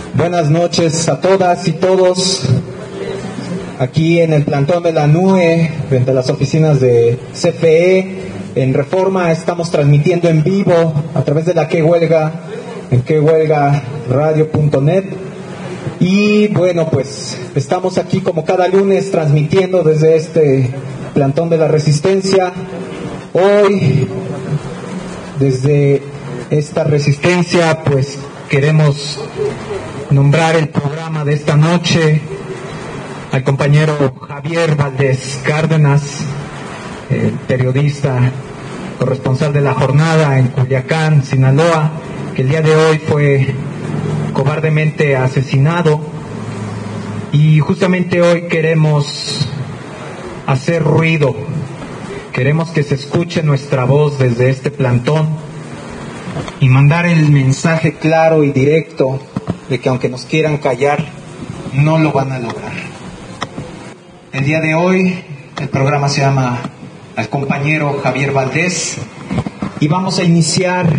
Buenas noches a todas y todos. Aquí en el plantón de la NUE, frente a las oficinas de CFE, en Reforma, estamos transmitiendo en vivo a través de la Que Huelga, en quehuelgaradio.net. Y bueno, pues estamos aquí como cada lunes transmitiendo desde este plantón de la Resistencia. Hoy, desde esta Resistencia, pues queremos nombrar el programa de esta noche al compañero Javier Valdés Cárdenas, periodista, corresponsal de La Jornada en Culiacán, Sinaloa, que el día de hoy fue cobardemente asesinado. Y justamente hoy queremos hacer ruido, queremos que se escuche nuestra voz desde este plantón y mandar el mensaje claro y directo de que aunque nos quieran callar, no lo van a lograr. El día de hoy el programa se llama Al compañero Javier Valdés y vamos a iniciar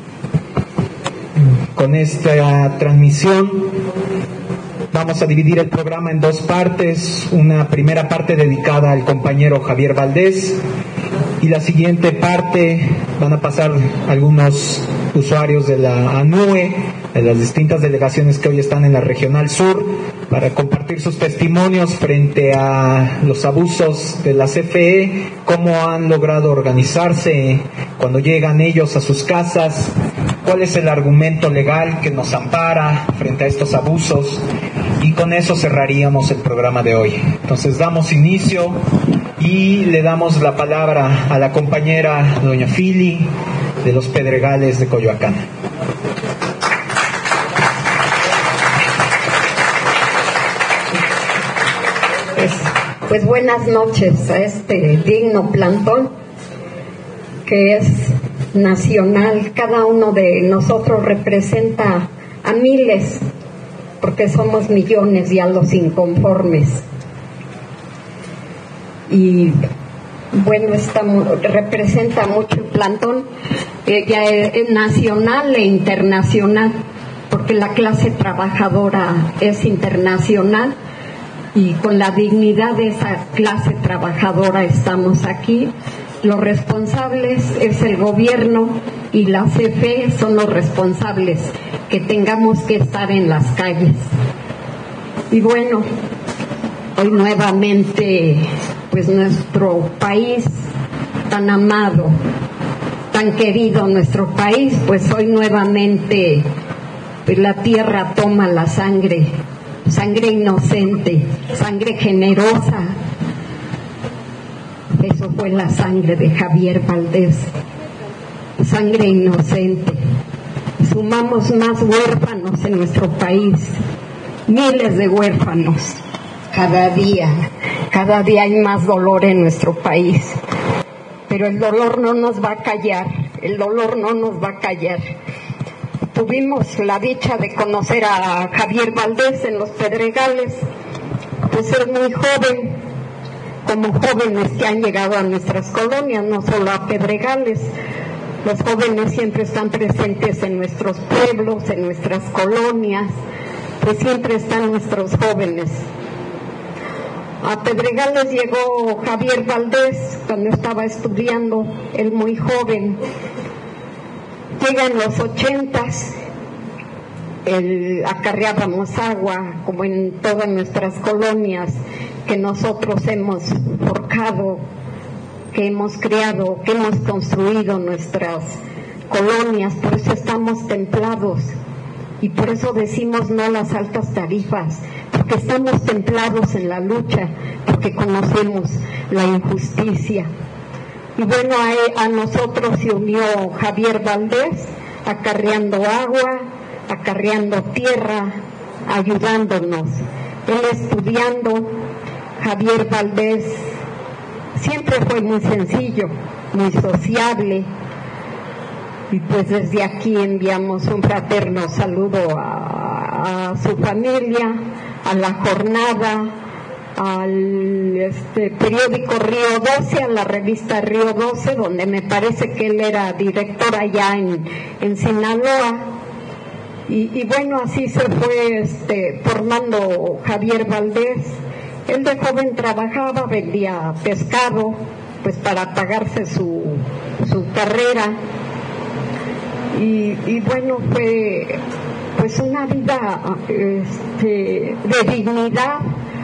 con esta transmisión. Vamos a dividir el programa en dos partes, una primera parte dedicada al compañero Javier Valdés y la siguiente parte van a pasar algunos usuarios de la ANUE, de las distintas delegaciones que hoy están en la Regional Sur, para compartir sus testimonios frente a los abusos de la CFE, cómo han logrado organizarse cuando llegan ellos a sus casas, cuál es el argumento legal que nos ampara frente a estos abusos, y con eso cerraríamos el programa de hoy. Entonces damos inicio y le damos la palabra a la compañera doña Fili de los Pedregales de Coyoacán. Pues buenas noches a este digno plantón que es nacional. Cada uno de nosotros representa a miles, porque somos millones ya los inconformes. Y bueno, representa mucho el plantón, ya es nacional e internacional, porque la clase trabajadora es internacional. Y con la dignidad de esa clase trabajadora estamos aquí. Los responsables es el gobierno y la CFE son los responsables que tengamos que estar en las calles. Y bueno, hoy nuevamente, pues nuestro país tan amado, tan querido, nuestro país, pues hoy nuevamente pues la tierra toma la sangre inocente, sangre generosa. Eso fue la sangre de Javier Valdés, sangre inocente. Sumamos más huérfanos en nuestro país, miles de huérfanos. Cada día hay más dolor en nuestro país, pero el dolor no nos va a callar, Tuvimos la dicha de conocer a Javier Valdés en los Pedregales, pues es muy joven, como jóvenes que han llegado a nuestras colonias, no solo a Pedregales. Los jóvenes siempre están presentes en nuestros pueblos, en nuestras colonias, pues siempre están nuestros jóvenes. A Pedregales llegó Javier Valdés cuando estaba estudiando, él muy joven. Llegan los 80s, acarreábamos agua, como en todas nuestras colonias que nosotros hemos forjado, que hemos creado, que hemos construido nuestras colonias. Por eso estamos templados y por eso decimos no a las altas tarifas, porque estamos templados en la lucha, porque conocemos la injusticia. Y bueno, a nosotros se unió Javier Valdés, acarreando agua, acarreando tierra, ayudándonos. Él estudiando. Javier Valdés siempre fue muy sencillo, muy sociable. Y pues desde aquí enviamos un fraterno saludo a su familia, a La Jornada, al periódico Río 12, a la revista Río 12, donde me parece que él era director allá en Sinaloa. Y bueno, así se fue formando Javier Valdés. Él de joven trabajaba, vendía pescado, pues para pagarse su carrera. Y bueno, fue pues una vida de dignidad.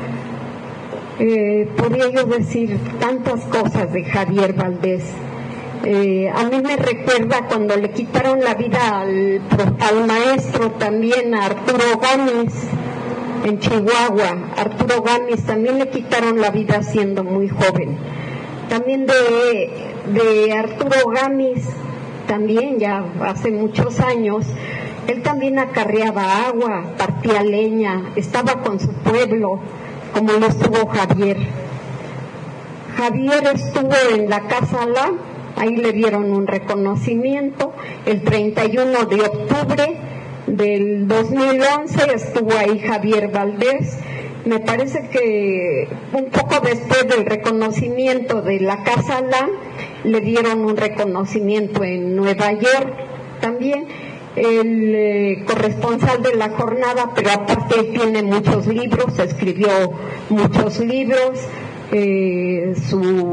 Podría yo decir tantas cosas de Javier Valdés. A mí me recuerda cuando le quitaron la vida al maestro también, a Arturo Gámez, en Chihuahua. Arturo Gámez también le quitaron la vida siendo muy joven. También de Arturo Gámez, también ya hace muchos años, él también acarreaba agua, partía leña, estaba con su pueblo, como lo estuvo Javier. Javier estuvo en la Casa La, ahí le dieron un reconocimiento, el 31 de octubre del 2011 estuvo ahí Javier Valdés. Me parece que un poco después del reconocimiento de la Casa La, le dieron un reconocimiento en Nueva York también, el corresponsal de la jornada, pero aparte él tiene muchos libros, escribió muchos libros, sus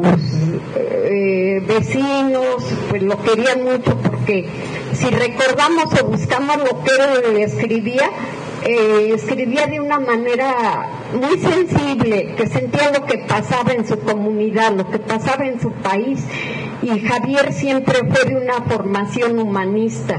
vecinos pues lo querían mucho, porque si recordamos o buscamos lo que él escribía de una manera muy sensible, que sentía lo que pasaba en su comunidad, lo que pasaba en su país, y Javier siempre fue de una formación humanista.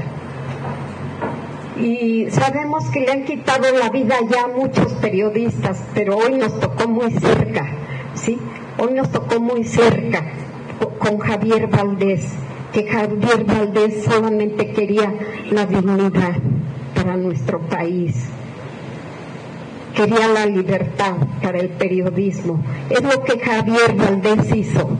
Y sabemos que le han quitado la vida ya a muchos periodistas, pero hoy nos tocó muy cerca, ¿sí? Hoy nos tocó muy cerca con Javier Valdés, que Javier Valdés solamente quería la dignidad para nuestro país. Quería la libertad para el periodismo. Es lo que Javier Valdés hizo,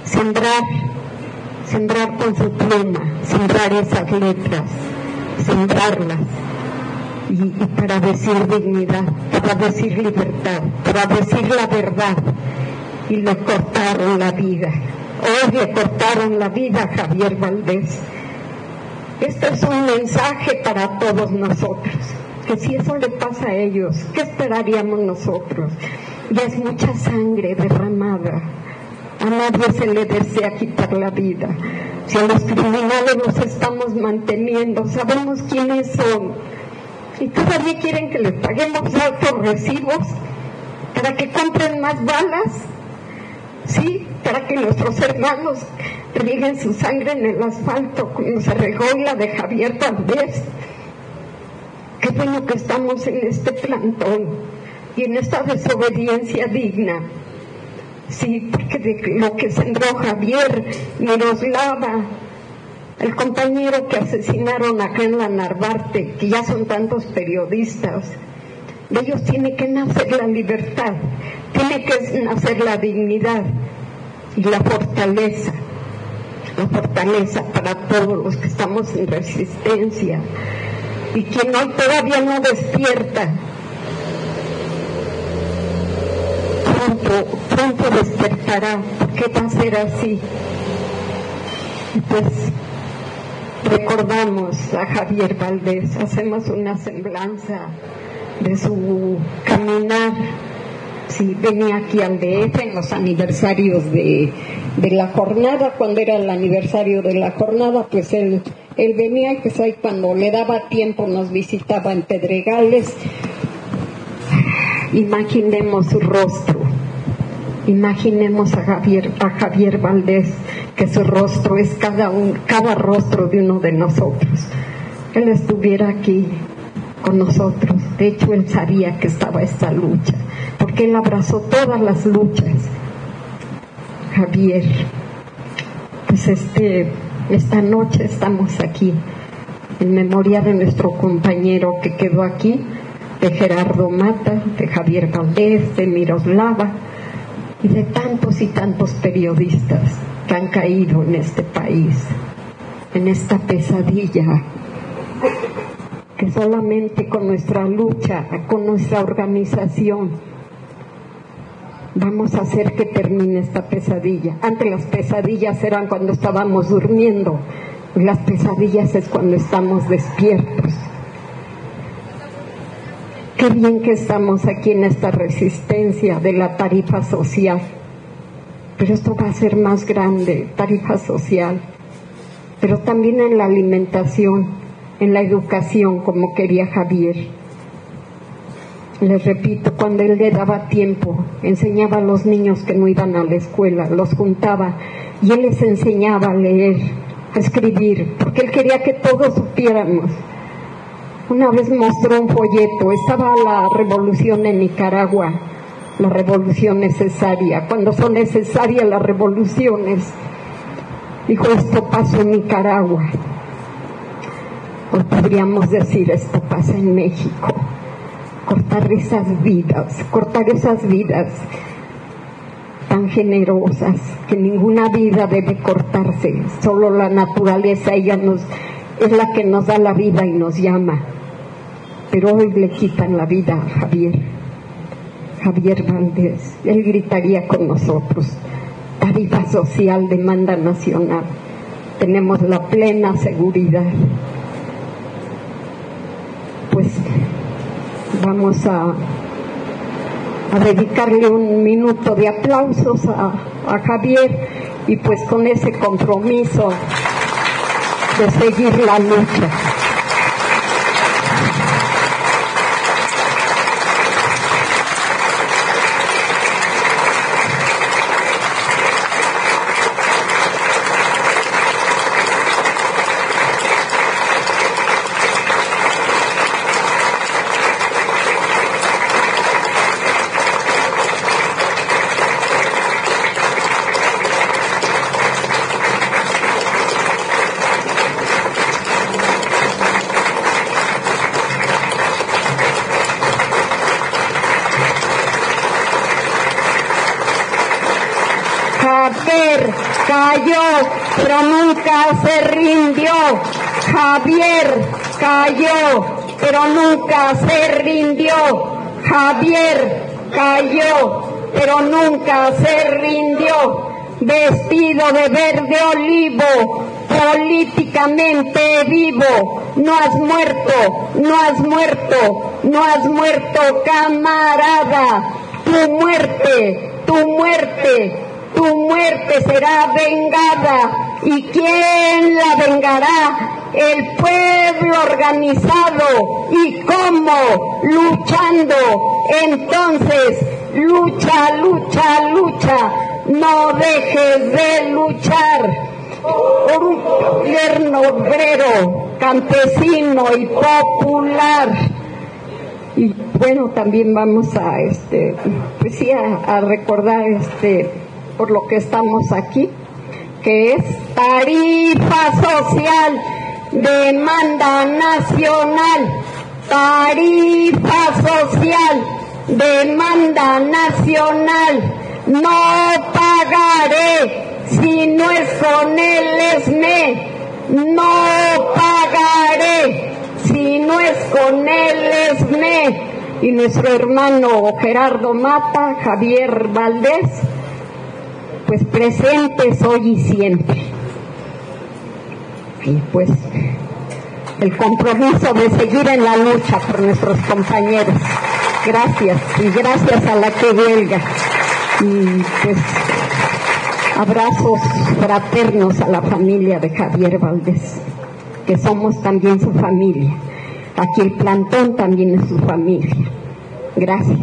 sembrar con su pluma, sembrar esas letras, sembrarlas, y para decir dignidad, para decir libertad, para decir la verdad. Y le cortaron la vida. Hoy le cortaron la vida a Javier Valdés. Este es un mensaje para todos nosotros, que si eso le pasa a ellos, ¿qué esperaríamos nosotros? Ya es mucha sangre derramada. A nadie se le desea quitar la vida. Si a los criminales los estamos manteniendo, sabemos quiénes son, y todavía quieren que les paguemos altos recibos para que compren más balas, sí, para que nuestros hermanos rieguen su sangre en el asfalto, como se regó la de Javier Valdés. Qué bueno que estamos en este plantón y en esta desobediencia digna. Sí, porque de lo que sembró Javier, Miroslava, el compañero que asesinaron acá en la Narvarte, que ya son tantos periodistas, de ellos tiene que nacer la libertad, tiene que nacer la dignidad y la fortaleza para todos los que estamos en resistencia. Y quien hoy todavía no despierta, pronto despertará, porque va a ser así. Y pues recordamos a Javier Valdés, hacemos una semblanza de su caminar. Sí, venía aquí al DF en los aniversarios de la jornada, cuando era el aniversario de la jornada, pues él venía, y pues ahí cuando le daba tiempo nos visitaba en Pedregales. Imaginemos su rostro, imaginemos a Javier Valdés, que su rostro es cada rostro de uno de nosotros. Él estuviera aquí con nosotros. De hecho, él sabía que estaba esta lucha, porque él abrazó todas las luchas. Javier, pues esta noche estamos aquí en memoria de nuestro compañero que quedó aquí, de Gerardo Mata, de Javier Valdés, de Miroslava y de tantos y tantos periodistas que han caído en este país, en esta pesadilla, que solamente con nuestra lucha, con nuestra organización, vamos a hacer que termine esta pesadilla. Antes las pesadillas eran cuando estábamos durmiendo, y las pesadillas es cuando estamos despiertos. Qué bien que estamos aquí en esta resistencia de la tarifa social, pero esto va a ser más grande, tarifa social, pero también en la alimentación, en la educación, como quería Javier. Les repito, cuando él le daba tiempo, enseñaba a los niños que no iban a la escuela, los juntaba y él les enseñaba a leer, a escribir, porque él quería que todos supiéramos. Una vez mostró un folleto, estaba la revolución en Nicaragua, la revolución necesaria. Cuando son necesarias las revoluciones, dijo, esto pasó en Nicaragua. Hoy podríamos decir, esto pasa en México. Cortar esas vidas tan generosas, que ninguna vida debe cortarse, solo la naturaleza, ella es la que nos da la vida y nos llama, pero hoy le quitan la vida a Javier Valdés. Él gritaría con nosotros, tarifa social, demanda nacional, tenemos la plena seguridad. Pues vamos a dedicarle un minuto de aplausos a Javier, y pues con ese compromiso de seguir la lucha. Cayó, pero nunca se rindió. Javier cayó, pero nunca se rindió. Javier cayó, pero nunca se rindió. Vestido de verde olivo, políticamente vivo. No has muerto, no has muerto, no has muerto, camarada. Tu muerte será vengada. ¿Y quién la vengará? El pueblo organizado. ¿Y cómo? Luchando. Entonces, lucha, lucha, lucha. No dejes de luchar por un gobierno obrero, campesino y popular. Y bueno, también vamos a pues sí, a recordar por lo que estamos aquí, que es tarifa social, demanda nacional. Tarifa social, demanda nacional. No pagaré si no es con el ESME. No pagaré si no es con el ESME. Y nuestro hermano Gerardo Mata, Javier Valdés, pues presentes hoy y siempre. Y pues el compromiso de seguir en la lucha por nuestros compañeros. Gracias, y gracias a la que huelga. Y pues abrazos fraternos a la familia de Javier Valdés, que somos también su familia. Aquí el plantón también es su familia. Gracias.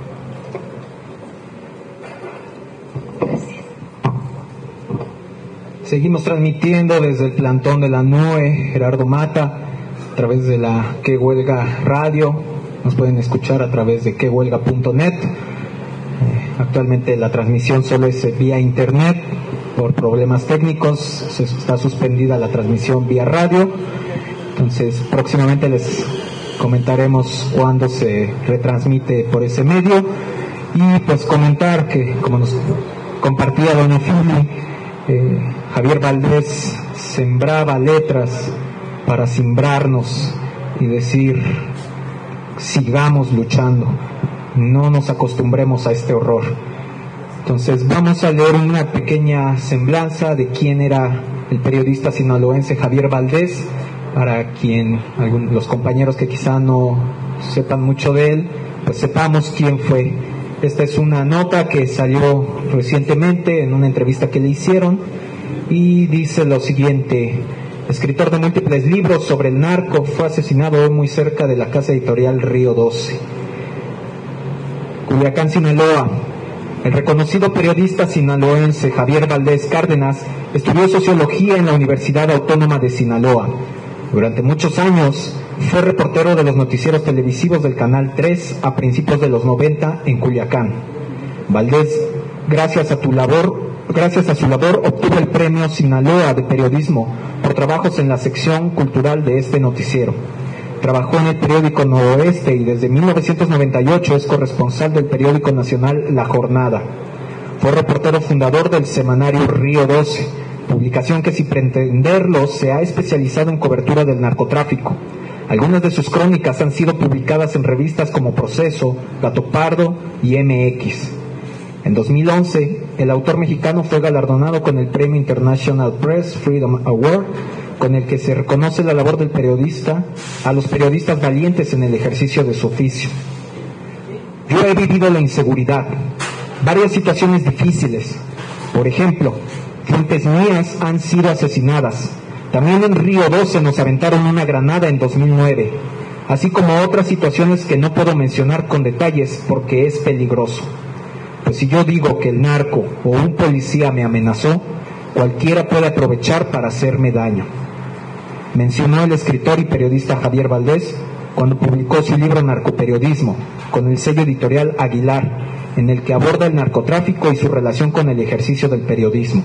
Seguimos transmitiendo desde el plantón de la NUE, Gerardo Mata, a través de la Que Huelga Radio. Nos pueden escuchar a través de quehuelga.net. Actualmente la transmisión solo es vía internet. Por problemas técnicos está suspendida la transmisión vía radio. Entonces próximamente les comentaremos cuándo se retransmite por ese medio. Y pues comentar que, como nos compartía doña Fili, Javier Valdés sembraba letras para simbrarnos y decir: sigamos luchando, no nos acostumbremos a este horror. Entonces vamos a leer una pequeña semblanza de quién era el periodista sinaloense Javier Valdés, para los compañeros que quizá no sepan mucho de él, pues sepamos quién fue. Esta es una nota que salió recientemente en una entrevista que le hicieron y dice lo siguiente: escritor de múltiples libros sobre el narco, fue asesinado hoy muy cerca de la casa editorial Río 12. Culiacán, Sinaloa. El reconocido periodista sinaloense Javier Valdés Cárdenas estudió sociología en la Universidad Autónoma de Sinaloa. Durante muchos años fue reportero de los noticieros televisivos del Canal 3 a principios de los 90 en Culiacán. Valdés, gracias a su labor, obtuvo el premio Sinaloa de Periodismo por trabajos en la sección cultural de este noticiero. Trabajó en el periódico Noroeste y desde 1998 es corresponsal del periódico nacional La Jornada. Fue reportero fundador del semanario Río 12, publicación que sin pretenderlo se ha especializado en cobertura del narcotráfico. Algunas de sus crónicas han sido publicadas en revistas como Proceso, Gato Pardo y MX. En 2011, el autor mexicano fue galardonado con el Premio International Press Freedom Award, con el que se reconoce la labor del periodista a los periodistas valientes en el ejercicio de su oficio. Yo he vivido la inseguridad, varias situaciones difíciles. Por ejemplo, fuentes mías han sido asesinadas. También en Río 12 nos aventaron una granada en 2009, así como otras situaciones que no puedo mencionar con detalles porque es peligroso. Pues si yo digo que el narco o un policía me amenazó, cualquiera puede aprovechar para hacerme daño. Mencionó el escritor y periodista Javier Valdés cuando publicó su libro Narcoperiodismo, con el sello editorial Aguilar, en el que aborda el narcotráfico y su relación con el ejercicio del periodismo.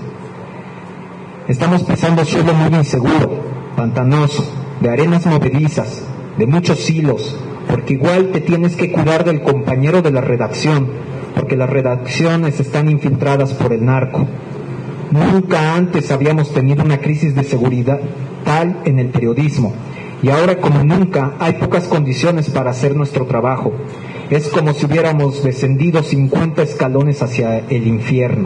Estamos pisando suelo muy inseguro, pantanoso, de arenas movedizas, de muchos hilos, porque igual te tienes que cuidar del compañero de la redacción, porque las redacciones están infiltradas por el narco. Nunca antes habíamos tenido una crisis de seguridad tal en el periodismo, y ahora como nunca hay pocas condiciones para hacer nuestro trabajo. Es como si hubiéramos descendido 50 escalones hacia el infierno.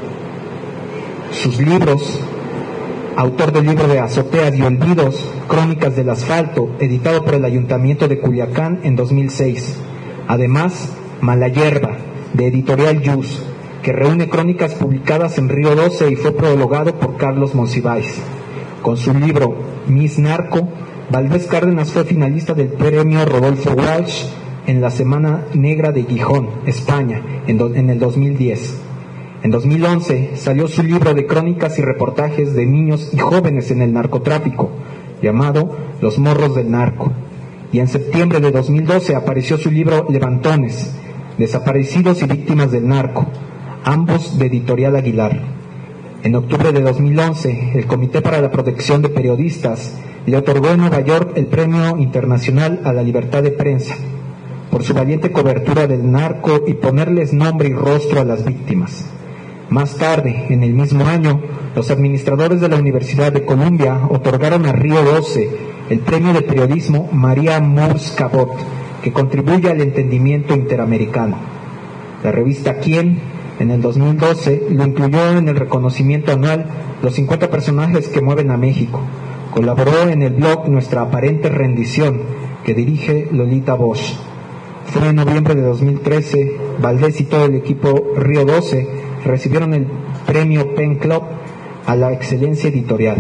Sus libros: autor del libro de Azoteas y Olvidos, Crónicas del Asfalto, editado por el Ayuntamiento de Culiacán en 2006. Además, Mala Hierba, de Editorial Yus, que reúne crónicas publicadas en Río 12 y fue prologado por Carlos Monsiváis. Con su libro Miss Narco, Valdés Cárdenas fue finalista del premio Rodolfo Walsh en la Semana Negra de Gijón, España, en el 2010. En 2011 salió su libro de crónicas y reportajes de niños y jóvenes en el narcotráfico, llamado Los Morros del Narco. Y en septiembre de 2012 apareció su libro Levantones, Desaparecidos y Víctimas del Narco, ambos de Editorial Aguilar. En octubre de 2011, el Comité para la Protección de Periodistas le otorgó en Nueva York el Premio Internacional a la Libertad de Prensa por su valiente cobertura del narco y ponerles nombre y rostro a las víctimas. Más tarde, en el mismo año, los administradores de la Universidad de Columbia otorgaron a Río 12 el Premio de Periodismo María Moores Cabot, que contribuye al entendimiento interamericano. La revista Quién, en el 2012, lo incluyó en el reconocimiento anual Los 50 personajes que mueven a México. Colaboró en el blog Nuestra Aparente Rendición, que dirige Lolita Bosch. Fue en noviembre de 2013, Valdés y todo el equipo Río 12 recibieron el premio Pen Club a la excelencia editorial.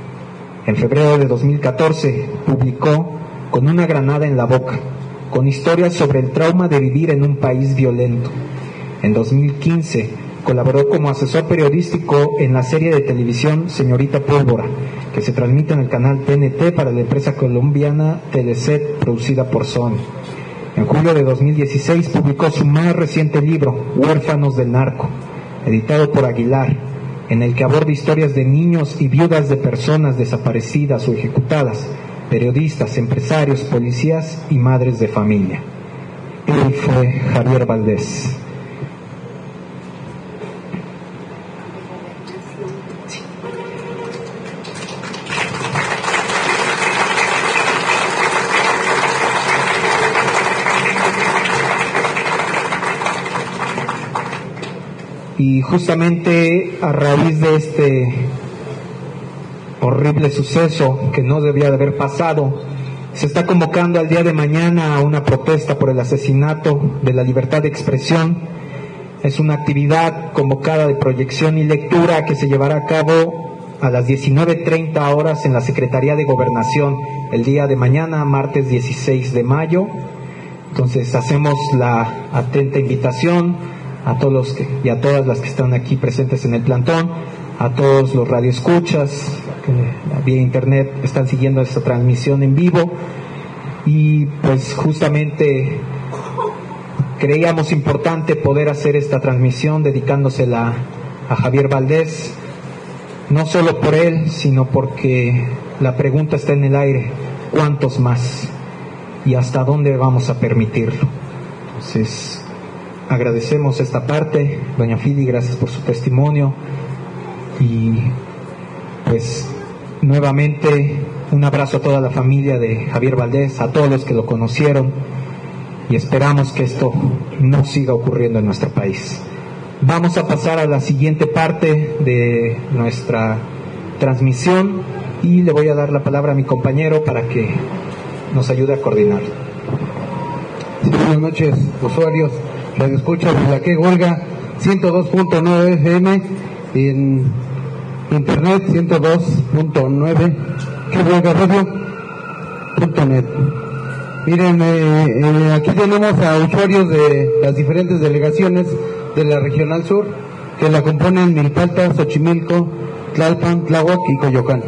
En febrero de 2014 publicó Con una granada en la boca, con historias sobre el trauma de vivir en un país violento. En 2015 colaboró como asesor periodístico en la serie de televisión Señorita Pólvora, que se transmite en el canal TNT para la empresa colombiana Teleset, producida por Sony. En julio de 2016 publicó su más reciente libro, Huérfanos del Narco, editado por Aguilar, en el que aborda historias de niños y viudas de personas desaparecidas o ejecutadas, periodistas, empresarios, policías y madres de familia. Él fue Javier Valdés. Y justamente a raíz de este horrible suceso que no debía de haber pasado, Se está convocando al día de mañana a una protesta por el asesinato de la libertad de expresión. Es una actividad convocada de proyección y lectura que se llevará a cabo a las 19:30 horas en la Secretaría de Gobernación el día de mañana, martes 16 de mayo. Entonces hacemos la atenta invitación a todos los y a todas las que están aquí presentes en el plantón, a todos los radioescuchas que vía internet están siguiendo esta transmisión en vivo, y pues justamente creíamos importante poder hacer esta transmisión dedicándosela a Javier Valdés, no solo por él, sino porque la pregunta está en el aire: ¿cuántos más? ¿Y hasta dónde vamos a permitirlo? Entonces, agradecemos esta parte. Doña Fili, gracias por su testimonio. Y pues nuevamente un abrazo a toda la familia de Javier Valdés, a todos los que lo conocieron, y esperamos que esto no siga ocurriendo en nuestro país. Vamos a pasar a la siguiente parte de nuestra transmisión y le voy a dar la palabra a mi compañero para que nos ayude a coordinar. Sí, buenas noches, usuarios, radioescuchas de la que Huelga 102.9 FM, en internet 102.9 quehuelgaradio.net. Miren, aquí tenemos a usuarios de las diferentes delegaciones de la Regional Sur, que la componen Milpalta, Xochimilco, Tlalpan, Tláhuac y Coyoacán.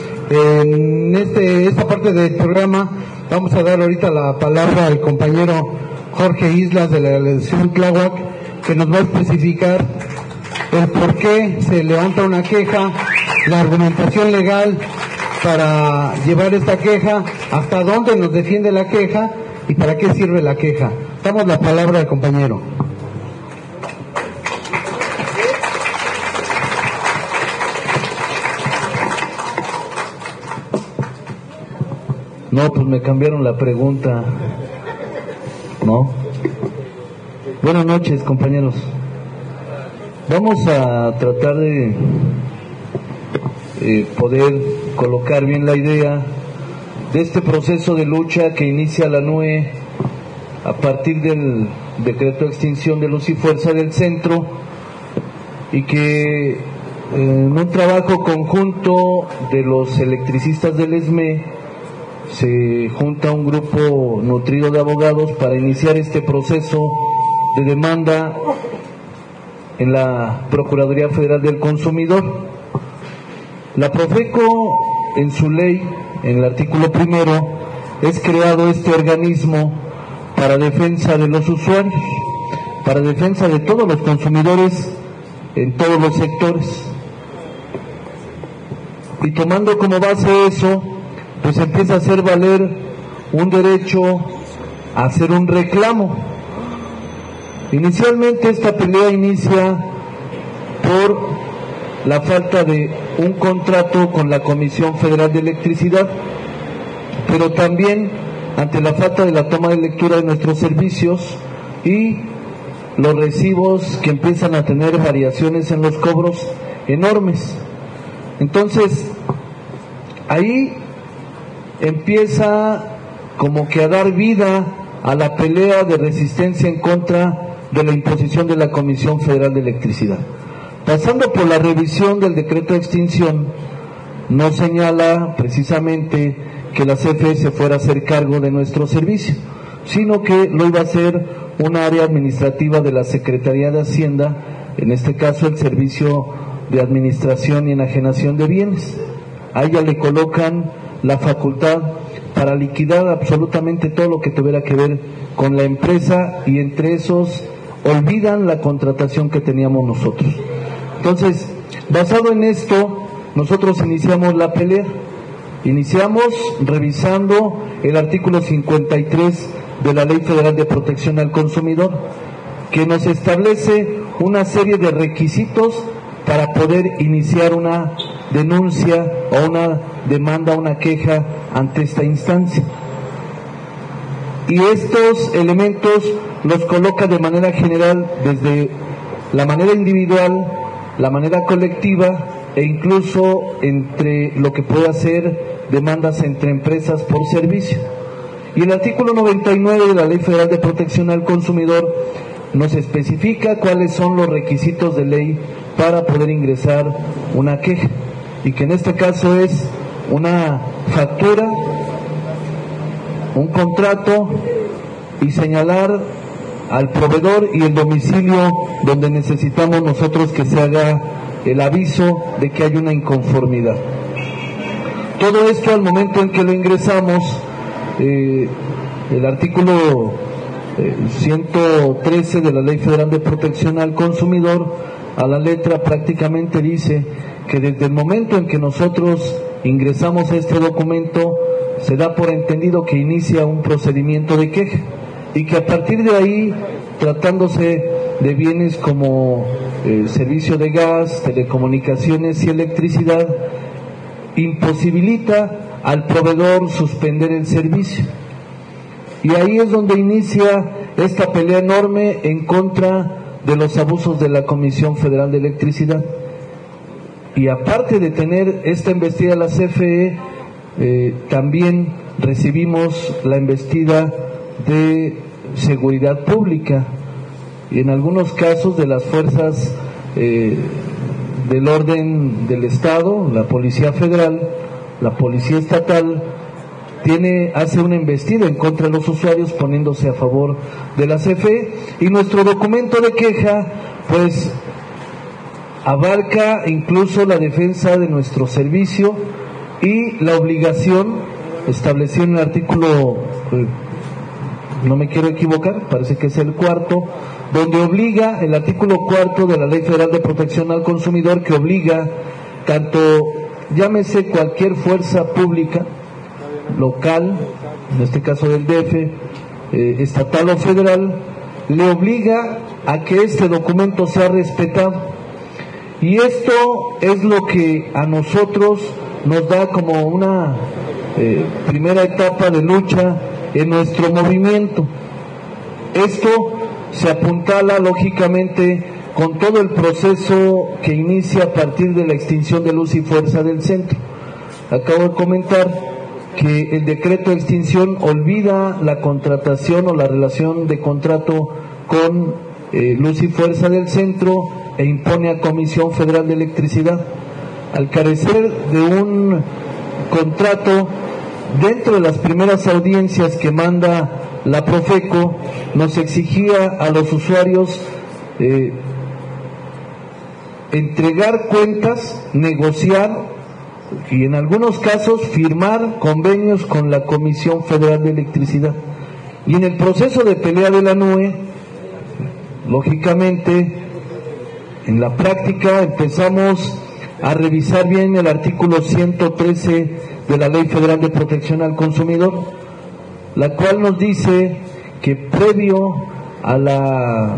En esta parte del programa vamos a dar ahorita la palabra al compañero Jorge Islas de la delegación Tláhuac, que nos va a especificar el por qué se levanta una queja, la argumentación legal para llevar esta queja, hasta dónde nos defiende la queja y para qué sirve la queja. Damos la palabra al compañero. No, pues me cambiaron la pregunta. No. Buenas noches, compañeros. Vamos a tratar de poder colocar bien la idea de este proceso de lucha que inicia la NUE a partir del decreto de extinción de luz y fuerza del centro, y que en un trabajo conjunto de los electricistas del ESME se junta un grupo nutrido de abogados para iniciar este proceso de demanda en la Procuraduría Federal del Consumidor. La Profeco, en su ley, en el artículo 1, es creado este organismo para defensa de los usuarios, para defensa de todos los consumidores en todos los sectores. Y tomando como base eso, pues empieza a hacer valer un derecho a hacer un reclamo. Inicialmente esta pelea inicia por la falta de un contrato con la Comisión Federal de Electricidad, pero también ante la falta de la toma de lectura de nuestros servicios y los recibos que empiezan a tener variaciones en los cobros enormes. Entonces, ahí empieza como que a dar vida a la pelea de resistencia en contra de la imposición de la Comisión Federal de Electricidad. Pasando por la revisión del decreto de extinción, no señala precisamente que la CFE se fuera a hacer cargo de nuestro servicio, sino que lo iba a hacer un área administrativa de la Secretaría de Hacienda, en este caso el Servicio de Administración y Enajenación de Bienes. A ella le colocan la facultad para liquidar absolutamente todo lo que tuviera que ver con la empresa, y entre esos olvidan la contratación que teníamos nosotros. Entonces, basado en esto, nosotros iniciamos la pelea. Iniciamos revisando el artículo 53 de la Ley Federal de Protección al Consumidor, que nos establece una serie de requisitos para poder iniciar una denuncia o una demanda, una queja ante esta instancia. Y estos elementos los coloca de manera general desde la manera individual, la manera colectiva e incluso entre lo que pueda ser demandas entre empresas por servicio. Y el artículo 99 de la Ley Federal de Protección al Consumidor nos especifica cuáles son los requisitos de ley para poder ingresar una queja, y que en este caso es una factura, un contrato y señalar al proveedor y el domicilio donde necesitamos nosotros que se haga el aviso de que hay una inconformidad. Todo esto al momento en que lo ingresamos, el artículo 113 de la Ley Federal de Protección al Consumidor a la letra prácticamente dice que desde el momento en que nosotros ingresamos este documento se da por entendido que inicia un procedimiento de queja, y que a partir de ahí, tratándose de bienes como servicio de gas, telecomunicaciones y electricidad, imposibilita al proveedor suspender el servicio. Y ahí es donde inicia esta pelea enorme en contra de los abusos de la Comisión Federal de Electricidad. Y aparte de tener esta embestida de la CFE, también recibimos la embestida de seguridad pública y en algunos casos de las fuerzas del orden del Estado, la Policía Federal, la Policía Estatal, hace una embestida en contra de los usuarios poniéndose a favor de la CFE, y nuestro documento de queja pues abarca incluso la defensa de nuestro servicio y la obligación establecida en el artículo, no me quiero equivocar, parece que es el 4, donde obliga, el artículo 4 de la Ley Federal de Protección al Consumidor, que obliga tanto, llámese cualquier fuerza pública, local, en este caso del DF, estatal o federal, le obliga a que este documento sea respetado. Y esto es lo que a nosotros nos da como una primera etapa de lucha en nuestro movimiento. Esto se apuntala lógicamente con todo el proceso que inicia a partir de la extinción de Luz y Fuerza del centro. Acabo de comentar que el decreto de extinción olvida la contratación o la relación de contrato con Luz y Fuerza del centro e impone a Comisión Federal de Electricidad. Al carecer de un contrato, dentro de las primeras audiencias que manda la Profeco, nos exigía a los usuarios entregar cuentas, negociar y en algunos casos firmar convenios con la Comisión Federal de Electricidad. Y en el proceso de pelea de la NUE, lógicamente, en la práctica empezamos a revisar bien el artículo 113 de la Ley Federal de Protección al Consumidor, la cual nos dice que previo a la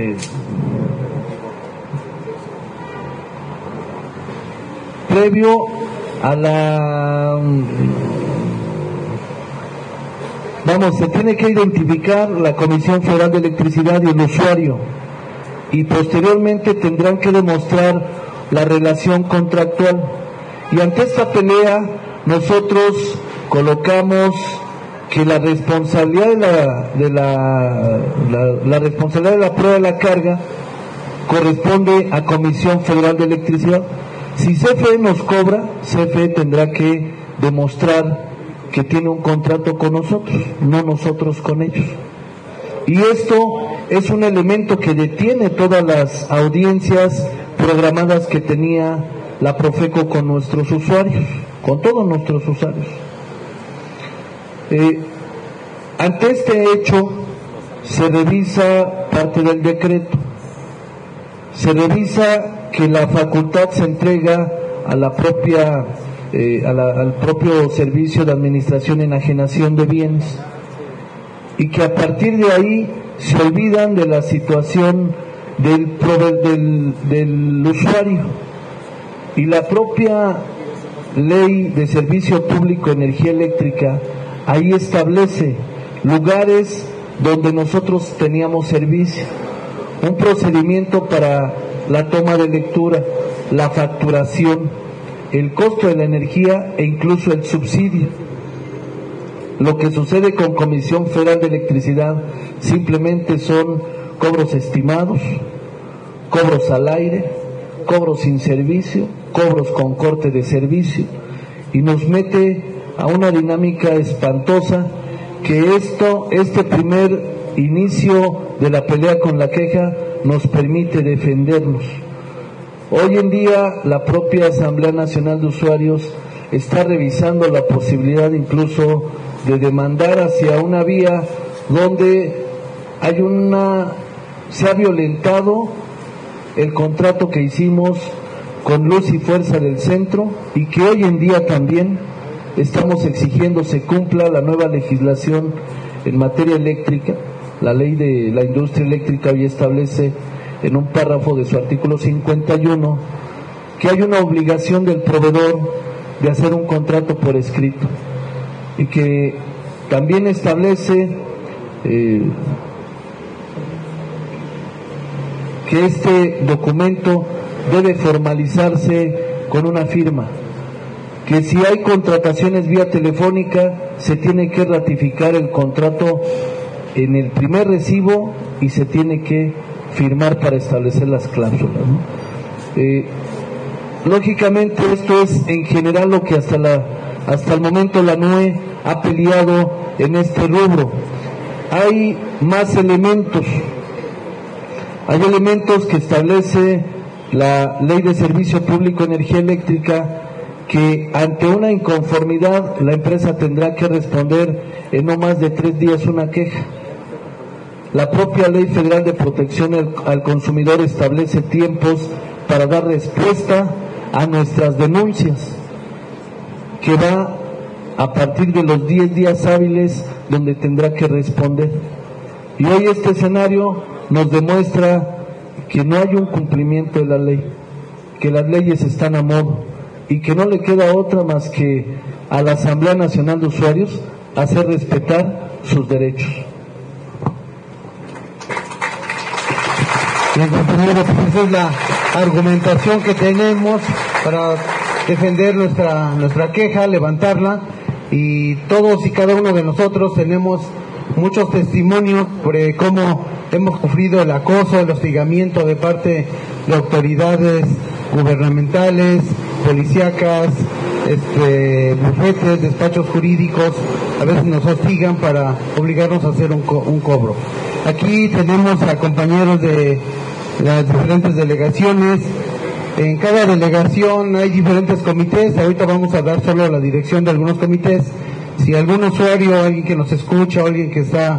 se tiene que identificar la Comisión Federal de Electricidad y el usuario, y posteriormente tendrán que demostrar la relación contractual. Y ante esta pelea nosotros colocamos que la responsabilidad la responsabilidad de la prueba de la carga corresponde a Comisión Federal de Electricidad. Si CFE nos cobra, CFE tendrá que demostrar que tiene un contrato con nosotros, no nosotros con ellos. Y esto es un elemento que detiene todas las audiencias programadas que tenía la Profeco con nuestros usuarios, con todos nuestros usuarios. Ante este hecho se revisa parte del decreto, se revisa que la facultad se entrega a la propia al propio Servicio de Administración y Enajenación de Bienes, y que a partir de ahí se olvidan de la situación del usuario. Y la propia Ley de Servicio Público de Energía Eléctrica ahí establece lugares donde nosotros teníamos servicio, un procedimiento para la toma de lectura, la facturación, el costo de la energía e incluso el subsidio. Lo que sucede con Comisión Federal de Electricidad simplemente son cobros estimados, cobros al aire, cobros sin servicio, cobros con corte de servicio, y nos mete a una dinámica espantosa que este primer inicio de la pelea con la queja nos permite defendernos. Hoy en día la propia Asamblea Nacional de Usuarios está revisando la posibilidad incluso de demandar hacia una vía donde se ha violentado el contrato que hicimos con Luz y Fuerza del Centro, y que hoy en día también estamos exigiendo se cumpla la nueva legislación en materia eléctrica. La ley de la industria eléctrica hoy establece en un párrafo de su artículo 51 que hay una obligación del proveedor de hacer un contrato por escrito, y que también establece que este documento debe formalizarse con una firma, que si hay contrataciones vía telefónica se tiene que ratificar el contrato en el primer recibo y se tiene que firmar para establecer las cláusulas, ¿no? Lógicamente esto es en general lo que hasta el momento la NUE ha peleado en este rubro. Hay más elementos. Hay elementos que establece la Ley de Servicio Público de Energía Eléctrica, que ante una inconformidad la empresa tendrá que responder en no más de 3 días una queja. La propia Ley Federal de Protección al Consumidor establece tiempos para dar respuesta a nuestras denuncias, que va a partir de los 10 días hábiles donde tendrá que responder. Y hoy este escenario nos demuestra que no hay un cumplimiento de la ley, que las leyes están a modo y que no le queda otra más que a la Asamblea Nacional de Usuarios hacer respetar sus derechos. Bien, compañeros, pues esa es la argumentación que tenemos para defender nuestra queja, levantarla, y todos y cada uno de nosotros tenemos muchos testimonios sobre cómo hemos sufrido el acoso, el hostigamiento de parte de autoridades gubernamentales, policíacas, bufetes, despachos jurídicos. A veces nos hostigan para obligarnos a hacer un cobro. Aquí tenemos a compañeros de las diferentes delegaciones. En cada delegación hay diferentes comités. Ahorita vamos a dar solo la dirección de algunos comités. Si algún usuario, alguien que nos escucha, o alguien que está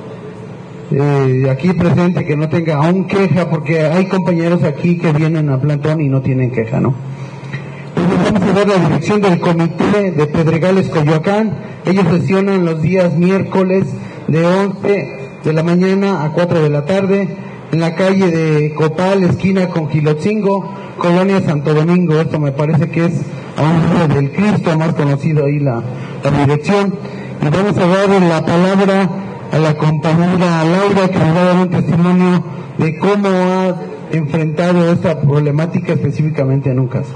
aquí presente que no tenga aún queja, porque hay compañeros aquí que vienen a plantón y no tienen queja, ¿no? Entonces vamos a dar la dirección del comité de Pedregales, Coyoacán. Ellos sesionan los días miércoles de 11 de la mañana a 4 de la tarde en la calle de Copal, esquina con Gilotzingo, Colonia Santo Domingo. Esto me parece que es a un lado del Cristo, más conocido ahí la dirección. Y vamos a dar la palabra a la compañera Laura, que nos va a dar un testimonio de cómo ha enfrentado esta problemática específicamente en un caso.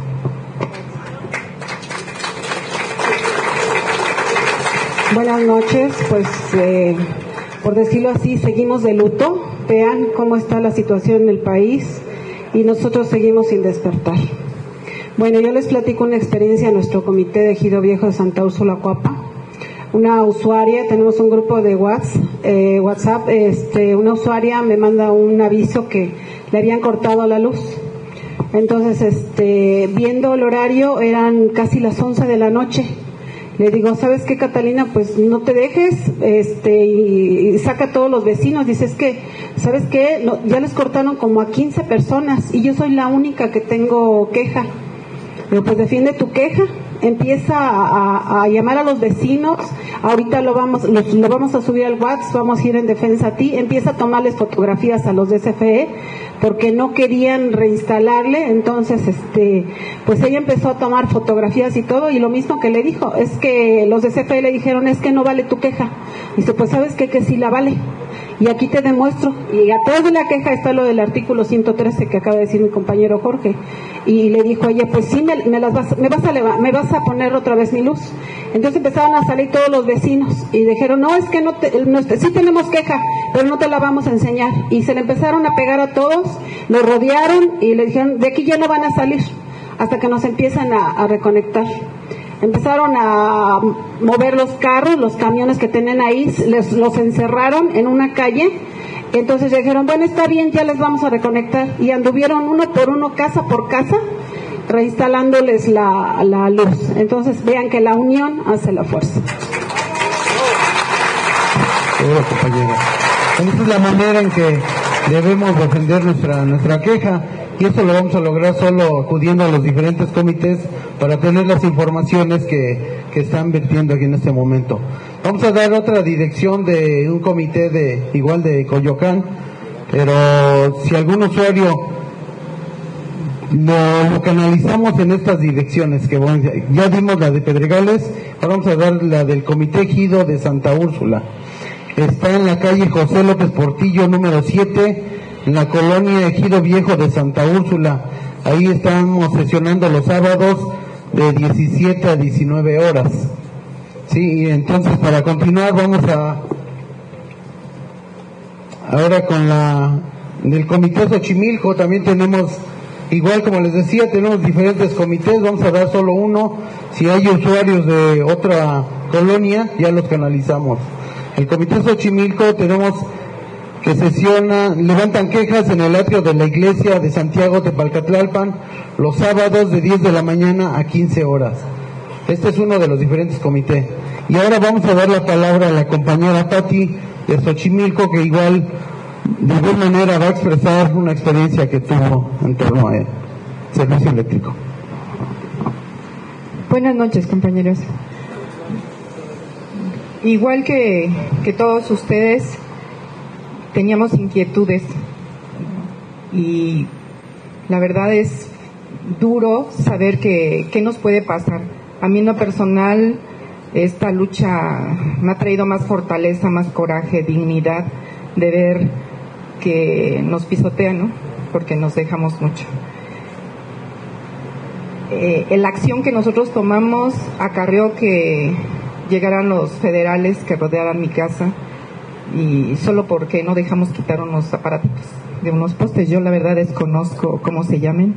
Buenas noches, pues por decirlo así, seguimos de luto. Vean cómo está la situación en el país y nosotros seguimos sin despertar. Bueno, yo les platico una experiencia en nuestro comité de Ejido Viejo de Santa Úrsula, Coapa. Una usuaria, tenemos un grupo de WhatsApp, una usuaria me manda un aviso que le habían cortado la luz. Entonces, viendo el horario, eran casi las 11 de la noche. Le digo, ¿sabes qué, Catalina? Pues no te dejes, y saca a todos los vecinos. Dice, es que, ¿sabes qué? No, ya les cortaron como a 15 personas y yo soy la única que tengo queja. Digo, pues defiende tu queja, empieza a llamar a los vecinos. Ahorita lo vamos a subir al WhatsApp, vamos a ir en defensa a ti. Empieza a tomarles fotografías a los de CFE porque no querían reinstalarle. Entonces pues ella empezó a tomar fotografías y todo, y lo mismo que le dijo, es que los de CFE le dijeron, es que no vale tu queja. Dice, pues sabes qué, que sí la vale, y aquí te demuestro. Y atrás de la queja está lo del artículo 113 que acaba de decir mi compañero Jorge, y le dijo ella, pues sí, me vas a poner otra vez mi luz. Entonces empezaron a salir todos los vecinos y dijeron, no, es que sí tenemos queja, pero no te la vamos a enseñar. Y se le empezaron a pegar a todos, lo rodearon y le dijeron, de aquí ya no van a salir hasta que nos empiezan a reconectar. Empezaron a mover los carros, los camiones que tenían ahí, los encerraron en una calle. Entonces dijeron, bueno, está bien, ya les vamos a reconectar. Y anduvieron uno por uno, casa por casa, reinstalándoles la luz. Entonces vean que la unión hace la fuerza. Bueno, compañera, esa es la manera en que debemos defender nuestra queja, y eso lo vamos a lograr solo acudiendo a los diferentes comités para tener las informaciones que están vertiendo aquí en este momento. Vamos a dar otra dirección de un comité de Coyoacán, pero si algún usuario lo canalizamos en estas direcciones, que bueno, ya dimos la de Pedregales, ahora vamos a dar la del Comité Ejido de Santa Úrsula. Está en la calle José López Portillo, número 7, en la colonia Ejido Viejo de Santa Úrsula. Ahí estamos sesionando los sábados de 17 a 19 horas. Sí, y entonces para continuar vamos ahora con del Comité Xochimilco. También tenemos, igual como les decía, tenemos diferentes comités, vamos a dar solo uno. Si hay usuarios de otra colonia, ya los canalizamos. El Comité Xochimilco tenemos que levantan quejas en el atrio de la iglesia de Santiago Tepalcatlalpan los sábados de 10 de la mañana a 15 horas. Este es uno de los diferentes comités. Y ahora vamos a dar la palabra a la compañera Pati de Xochimilco, que igual de alguna manera va a expresar una experiencia que tuvo en torno a servicio eléctrico. Buenas noches, compañeros. Igual que todos ustedes, teníamos inquietudes, y la verdad es duro saber qué nos puede pasar. A mí en lo personal, esta lucha me ha traído más fortaleza, más coraje, dignidad, de ver que nos pisotean, ¿no? Porque nos dejamos mucho. La acción que nosotros tomamos acarreó que llegaran los federales que rodearan mi casa, y solo porque no dejamos quitar unos aparatitos de unos postes. Yo la verdad desconozco cómo se llamen.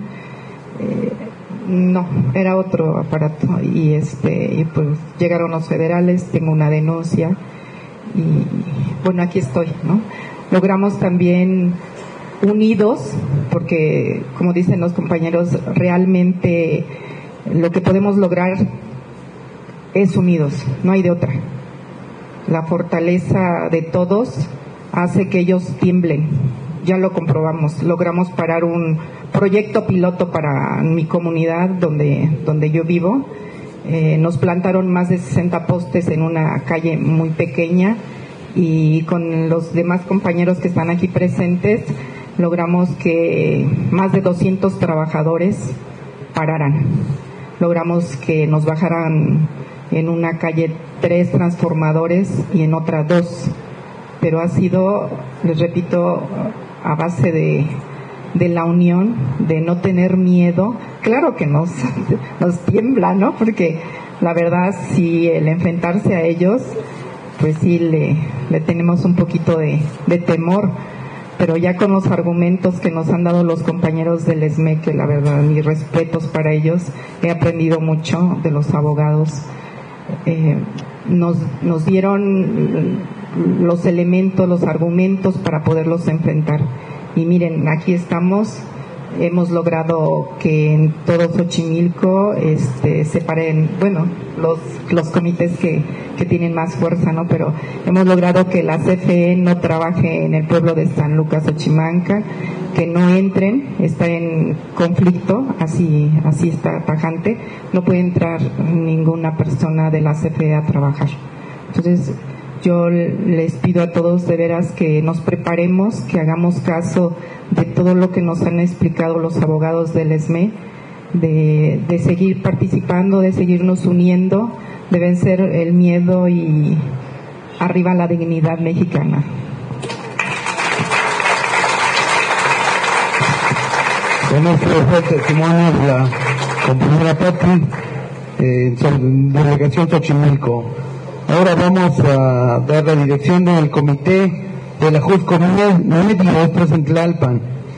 No, era otro aparato, y pues llegaron los federales, tengo una denuncia, y bueno, aquí estoy, ¿no? Logramos también unidos, porque como dicen los compañeros, realmente lo que podemos lograr es unidos, no hay de otra. La fortaleza de todos hace que ellos tiemblen. Ya lo comprobamos, logramos parar un proyecto piloto para mi comunidad donde yo vivo. Nos plantaron más de 60 postes en una calle muy pequeña, y con los demás compañeros que están aquí presentes logramos que más de 200 trabajadores pararan. Logramos que nos bajaran en una calle 3 transformadores y en otra 2, pero ha sido, les repito, a base de la unión, de no tener miedo. Claro que nos tiembla, ¿no? Porque la verdad, si el enfrentarse a ellos, pues sí le tenemos un poquito de temor, pero ya con los argumentos que nos han dado los compañeros del ESME, que la verdad, mis respetos para ellos, he aprendido mucho de los abogados. Nos dieron los elementos, los argumentos para poderlos enfrentar. Y miren, aquí estamos, hemos logrado que en todo Xochimilco se paren, bueno, los comités que tienen más fuerza, ¿no? Pero hemos logrado que la CFE no trabaje en el pueblo de San Lucas Xochimanca, que no entren, está en conflicto, así está tajante, no puede entrar ninguna persona de la CFE a trabajar. Entonces, yo les pido a todos de veras que nos preparemos, que hagamos caso de todo lo que nos han explicado los abogados del ESME, de seguir participando, de seguirnos uniendo, de vencer el miedo y arriba la dignidad mexicana. Con este fue el testimonio de la compañera Pati, delegación Xochimilco. Ahora vamos a dar la dirección del comité de la Jusco Medio, esto es en Tlalpan.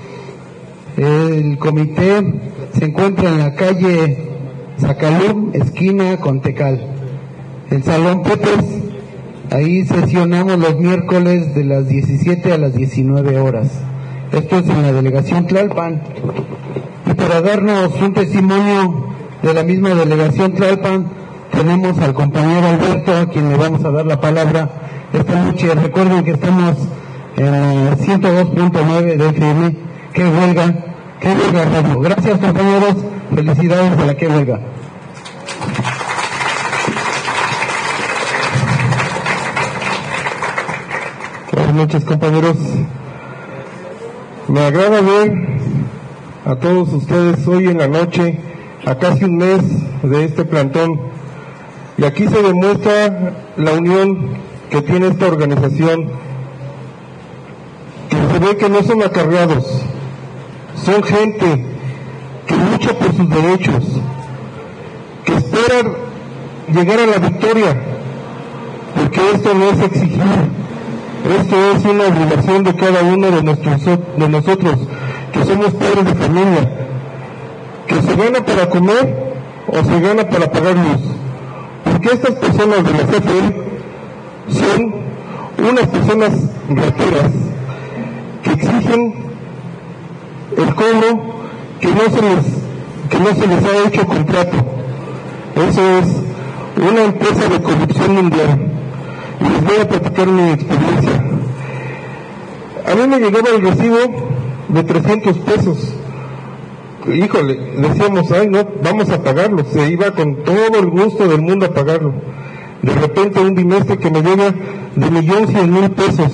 El comité se encuentra en la calle Zacalú, esquina con Tecal. El Salón Pepes, ahí sesionamos los miércoles de las 17 a las 19 horas. Esto es en la delegación Tlalpan. Y para darnos un testimonio de la misma delegación Tlalpan, tenemos al compañero Alberto, a quien le vamos a dar la palabra esta noche. Recuerden que estamos en 102.9 de FM. ¡Qué huelga radio! Gracias, compañeros, felicidades a la que huelga. Buenas noches, compañeros. Me agrada ver a todos ustedes hoy en la noche, a casi un mes de este plantón, y aquí se demuestra la unión que tiene esta organización, que se ve que no son acarreados, son gente que lucha por sus derechos, que espera llegar a la victoria, porque esto no es exigir, esto es una obligación de cada uno de nosotros, que somos padres de familia, que se gana para comer o se gana para pagar luz, porque estas personas de la CFE son unas personas rateras que exigen el cobro que no se les ha hecho contrato. Eso es una empresa de corrupción mundial. Y les voy a platicar mi experiencia. A mí me llegaba el recibo de 300 pesos. Híjole, decíamos, ay no, vamos a pagarlo. Se iba con todo el gusto del mundo a pagarlo. De repente un bimestre que me llega de 1.100.000 pesos.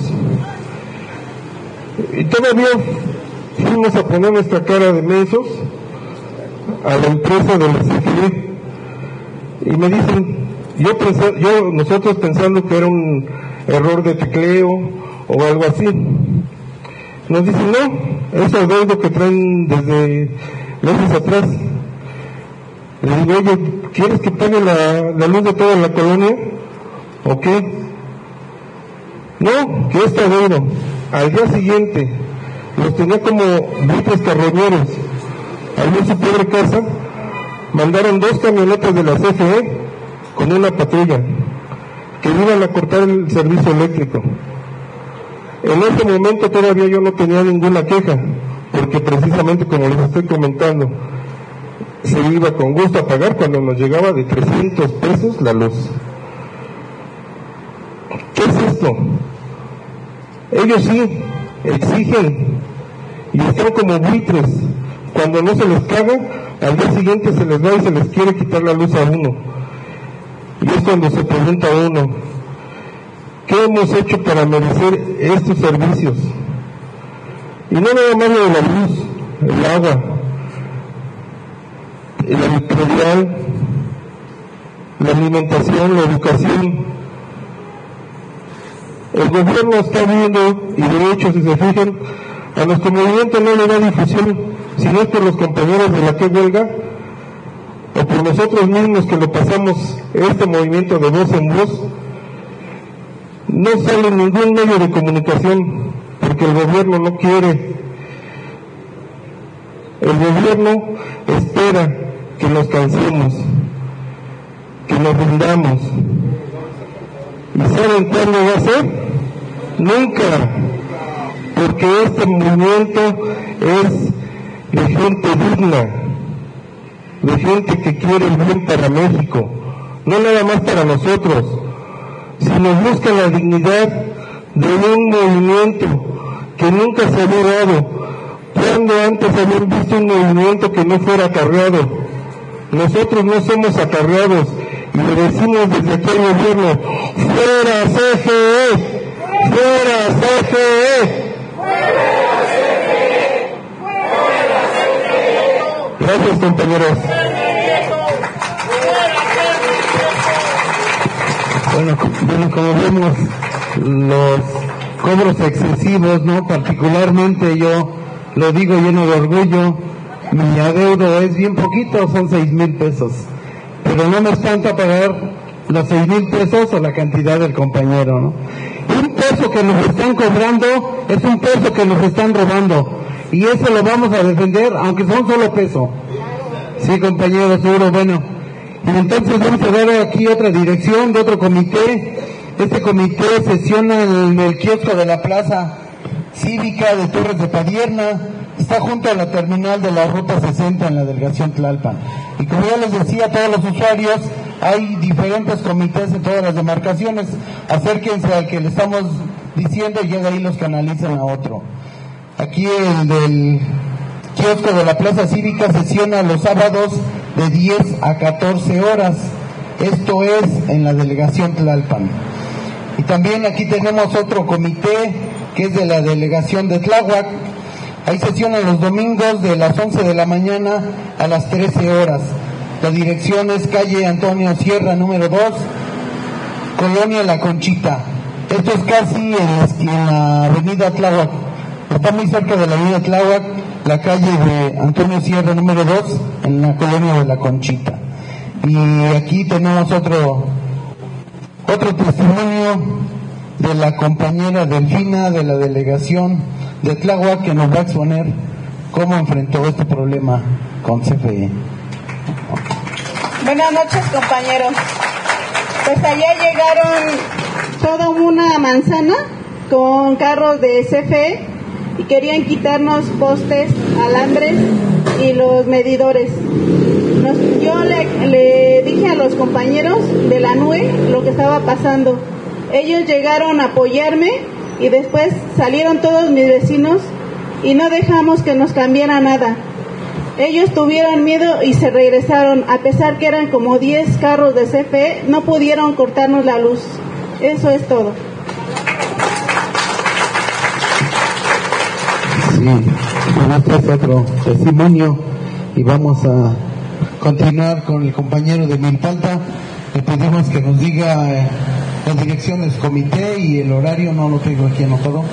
Y todavía fuimos a poner nuestra cara de mensos a la empresa de la CFE. Y me dicen, nosotros pensando que era un error de tecleo o algo así. Nos dicen, no, es el deudo que traen desde meses atrás. Le digo, oye, ¿quieres que pague la luz de toda la colonia? ¿O qué? No, que está deudo. Al día siguiente, los tenía como buitres carroñeros. Allí en su pobre casa, mandaron 2 camionetas de la CFE con una patrulla que iban a cortar el servicio eléctrico. En ese momento todavía yo no tenía ninguna queja, porque precisamente como les estoy comentando, se iba con gusto a pagar cuando nos llegaba de 300 pesos la luz. ¿Qué es esto? Ellos sí exigen y están como buitres. Cuando no se les paga, al día siguiente se les va y se les quiere quitar la luz a uno. Y es cuando se pregunta a uno, ¿qué hemos hecho para merecer estos servicios? Y no nada más lo de la luz, el agua, el predial, la alimentación, la educación. El gobierno está viendo, y de hecho, si se fijan, a nuestro movimiento no le da difusión, si no es por los compañeros de la que huelga, o por nosotros mismos que lo pasamos este movimiento de voz en voz. No sale ningún medio de comunicación, porque el gobierno no quiere. El gobierno espera que nos cansemos, que nos rindamos. ¿Y saben cuándo va a ser? Nunca, porque este movimiento es de gente digna, de gente que quiere el bien para México, no nada más para nosotros, sino busca la dignidad de un movimiento que nunca se había dado. Cuando antes habían visto un movimiento que no fuera acarreado. Nosotros no somos acarreados, y le decimos desde aquí al gobierno: ¡fuera CFE! ¡Fuera CFE! Gracias, compañeros. Bueno, como vemos, los cobros excesivos, ¿no? Particularmente yo lo digo lleno de orgullo, mi adeudo es bien poquito, son 6,000 pesos. Pero no me espanta pagar los 6,000 pesos o la cantidad del compañero, ¿no? Un peso que nos están cobrando es un peso que nos están robando. Y eso lo vamos a defender, aunque sea un solo peso. Sí, compañero, seguro. Bueno, y entonces vamos a dar aquí otra dirección de otro comité. Este comité sesiona en el kiosco de la Plaza Cívica de Torres de Padierna. Está junto a la terminal de la Ruta 60 en la delegación Tlalpan. Y como ya les decía a todos los usuarios, hay diferentes comités en todas las demarcaciones. Acérquense al que le estamos diciendo y ya de ahí los canalizan a otro. Aquí el del kiosco de la Plaza Cívica sesiona los sábados de 10 a 14 horas. Esto es en la delegación Tlalpan. Y también aquí tenemos otro comité que es de la delegación de Tláhuac. Ahí sesionan los domingos de las 11 de la mañana a las 13 horas. La dirección es calle Antonio Sierra número 2, Colonia La Conchita. Esto es casi en la avenida Tláhuac. Está muy cerca de la avenida Tláhuac, la calle de Antonio Sierra número 2, en la colonia de La Conchita. Y aquí tenemos otro testimonio de la compañera Delfina de la delegación de Tláhuac, que nos va a exponer cómo enfrentó este problema con CFE. Buenas noches, compañeros. Pues allá llegaron toda una manzana con carros de CFE y querían quitarnos postes, alambres y los medidores. Yo le dije a los compañeros de la NUE lo que estaba pasando. Ellos llegaron a apoyarme y después salieron todos mis vecinos y no dejamos que nos cambiara nada. Ellos tuvieron miedo y se regresaron, a pesar que eran como 10 carros de CFE, no pudieron cortarnos la luz. Eso es todo. Sí, este es otro testimonio y vamos a continuar con el compañero de Milpalta. Le pedimos que nos diga la dirección del comité y el horario, no lo tengo aquí anotado.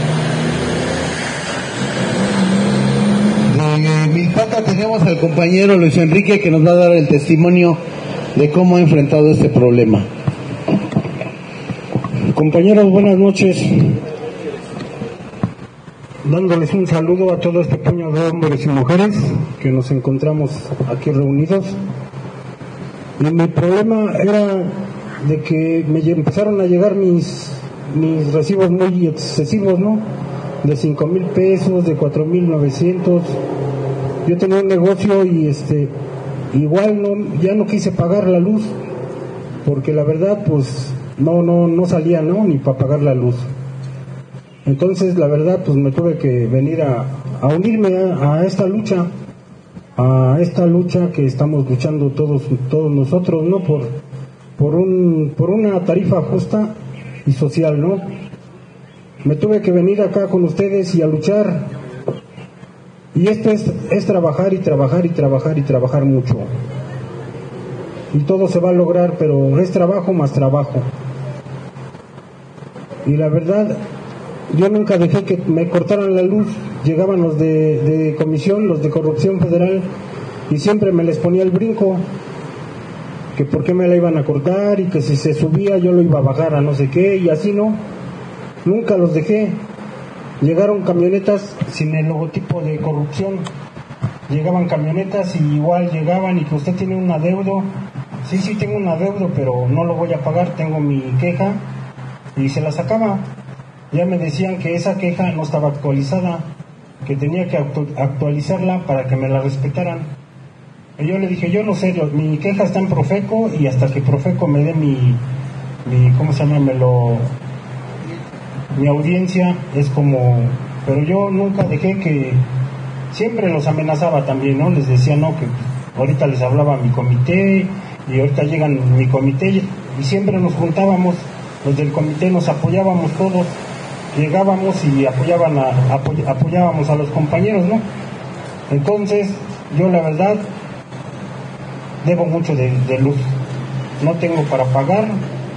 De Milpalta tenemos al compañero Luis Enrique, que nos va a dar el testimonio de cómo ha enfrentado este problema. Compañeros, buenas noches. Dándoles un saludo a todo este puñado de hombres y mujeres que nos encontramos aquí reunidos. Y mi problema era de que me empezaron a llegar mis recibos muy excesivos, ¿no? De 5,000 pesos, de 4,900. Yo tenía un negocio y igual ya no quise pagar la luz, porque la verdad pues no salía, ¿no? Ni para pagar la luz. Entonces la verdad pues me tuve que venir a unirme a esta lucha que estamos luchando todos nosotros, ¿no? Por una tarifa justa y social, ¿no? Me tuve que venir acá con ustedes y a luchar. Y esto es trabajar y trabajar y trabajar y trabajar mucho. Y todo se va a lograr, pero es trabajo más trabajo. Y la verdad, yo nunca dejé que me cortaran la luz. Llegaban los de comisión, los de corrupción federal, y siempre me les ponía el brinco, que por qué me la iban a cortar y que si se subía yo lo iba a bajar a no sé qué, y así no. Nunca los dejé. Llegaron camionetas sin el logotipo de corrupción. Llegaban camionetas y igual llegaban y que usted tiene un adeudo. Sí, tengo un adeudo, pero no lo voy a pagar, tengo mi queja, y se la sacaba. Ya me decían que esa queja no estaba actualizada, que tenía que actualizarla para que me la respetaran. Y yo le dije, yo no sé, mi queja está en Profeco y hasta que Profeco me dé mi ¿cómo se llama? Mi audiencia es como... Pero yo nunca dejé que... Siempre los amenazaba también, ¿no? Les decía, no, que ahorita les hablaba a mi comité y ahorita llegan mi comité y siempre nos juntábamos, los del comité nos apoyábamos todos, llegábamos y apoyábamos a los compañeros, ¿no? Entonces yo la verdad debo mucho de luz, no tengo para pagar,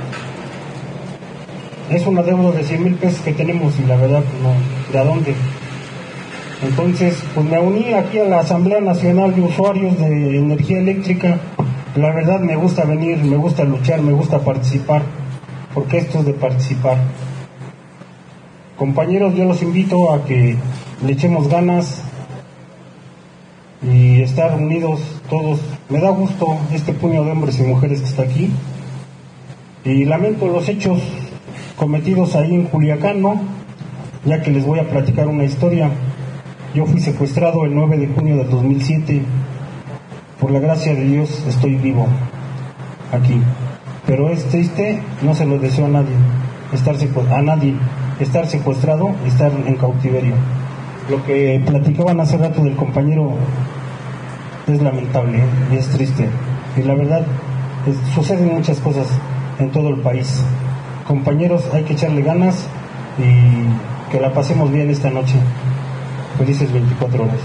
es una deuda de 100,000 pesos que tenemos y la verdad no, ¿de a dónde? Entonces pues me uní aquí a la Asamblea Nacional de Usuarios de Energía Eléctrica. La verdad me gusta venir, me gusta luchar, me gusta participar, porque esto es de participar. Compañeros, yo los invito a que le echemos ganas y estar unidos todos. Me da gusto este puño de hombres y mujeres que está aquí, y lamento los hechos cometidos ahí en Culiacán, ¿no? Ya que les voy a platicar una historia. Yo fui secuestrado el 9 de junio del 2007. Por la gracia de Dios estoy vivo aquí, pero es triste, no se lo deseo a nadie, estar secuestrado, estar en cautiverio. Lo que platicaban hace rato del compañero es lamentable, y es triste, y la verdad suceden muchas cosas en todo el país. Compañeros, hay que echarle ganas y que la pasemos bien esta noche. Felices 24 horas.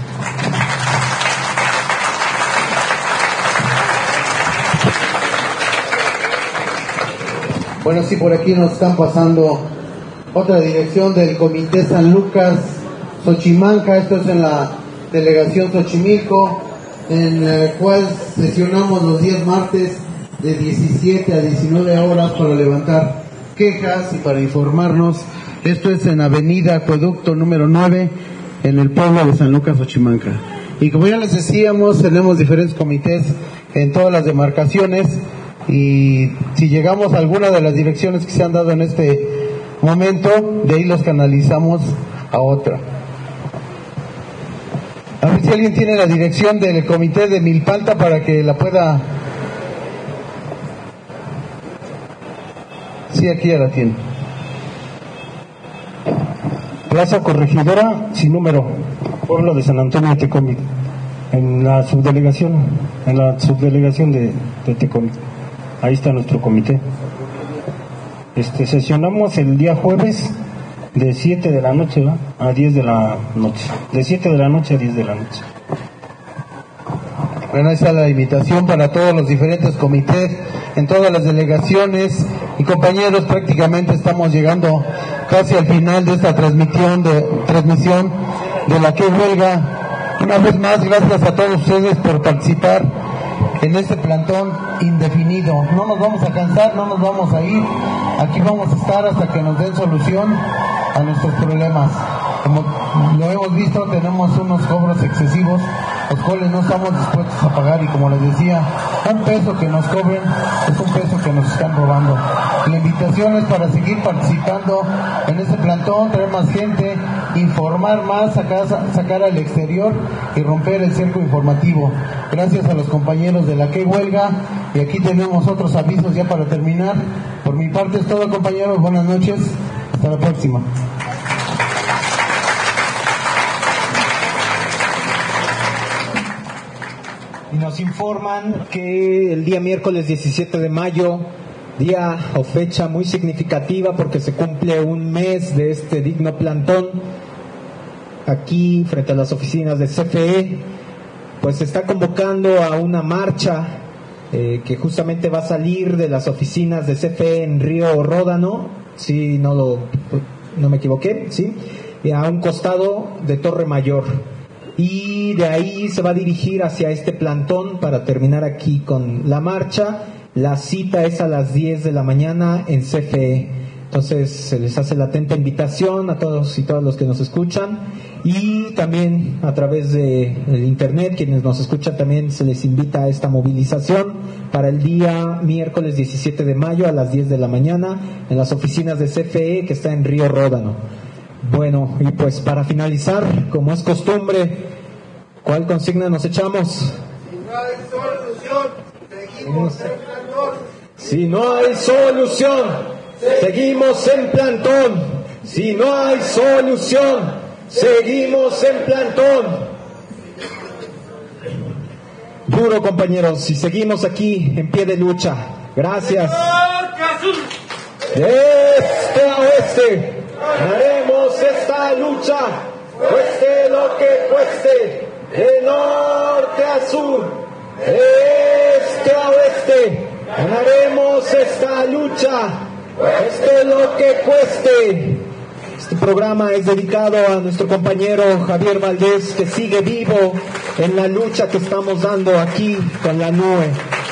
Bueno, sí, por aquí nos están pasando otra dirección del Comité San Lucas Xochimanca. Esto es en la delegación Xochimilco, en el cual sesionamos los días martes de 17 a 19 horas para levantar quejas y para informarnos. Esto es en Avenida Acueducto número 9, en el pueblo de San Lucas Xochimanca. Y como ya les decíamos, tenemos diferentes comités en todas las demarcaciones, y si llegamos a alguna de las direcciones que se han dado en este momento, de ahí los canalizamos a otra. A ver si alguien tiene la dirección del comité de Milpalta para que la pueda... Sí, aquí ya la tiene. Plaza Corregidora, sin número, pueblo de San Antonio de Tecómic, en la subdelegación de Tecómic. Ahí está nuestro comité. Sesionamos el día jueves de 7 de la noche, ¿va? A 10 de la noche. De 7 de la noche a 10 de la noche. Bueno, ahí está la invitación para todos los diferentes comités, en todas las delegaciones. Y compañeros, prácticamente estamos llegando casi al final de esta transmisión de la que huelga. Una vez más, gracias a todos ustedes por participar en este plantón indefinido. No nos vamos a cansar, no nos vamos a ir. Aquí vamos a estar hasta que nos den solución a nuestros problemas. Como lo hemos visto, tenemos unos cobros excesivos, los cuales no estamos dispuestos a pagar, y como les decía, un peso que nos cobren es un peso que nos están robando. La invitación es para seguir participando en este plantón, traer más gente, informar más, sacar al exterior y romper el cerco informativo. Gracias a los compañeros de la que huelga, y aquí tenemos otros avisos ya para terminar. Por mi parte es todo, compañeros, buenas noches, hasta la próxima. Y nos informan que el día miércoles 17 de mayo, día o fecha muy significativa porque se cumple un mes de este digno plantón, aquí frente a las oficinas de CFE, pues se está convocando a una marcha que justamente va a salir de las oficinas de CFE en Río Ródano, si no me equivoqué, sí, a un costado de Torre Mayor. Y de ahí se va a dirigir hacia este plantón para terminar aquí con la marcha. La cita es a las 10 de la mañana en CFE. Entonces se les hace la atenta invitación a todos y todas los que nos escuchan, y también a través de el internet, quienes nos escuchan, también se les invita a esta movilización para el día miércoles 17 de mayo a las 10 de la mañana en las oficinas de CFE, que está en Río Ródano. Bueno, y pues para finalizar, como es costumbre, ¿cuál consigna nos echamos? Si no hay solución, seguimos en plantón. Si no hay solución, seguimos en plantón. Si no hay solución, seguimos en plantón. futuro, compañeros, y seguimos aquí en pie de lucha. Gracias. De este a oeste, ganaremos esta lucha, cueste lo que cueste, de norte a sur, de este a oeste, ganaremos esta lucha, cueste lo que cueste. Este programa es dedicado a nuestro compañero Javier Valdés, que sigue vivo en la lucha que estamos dando aquí con la NUE.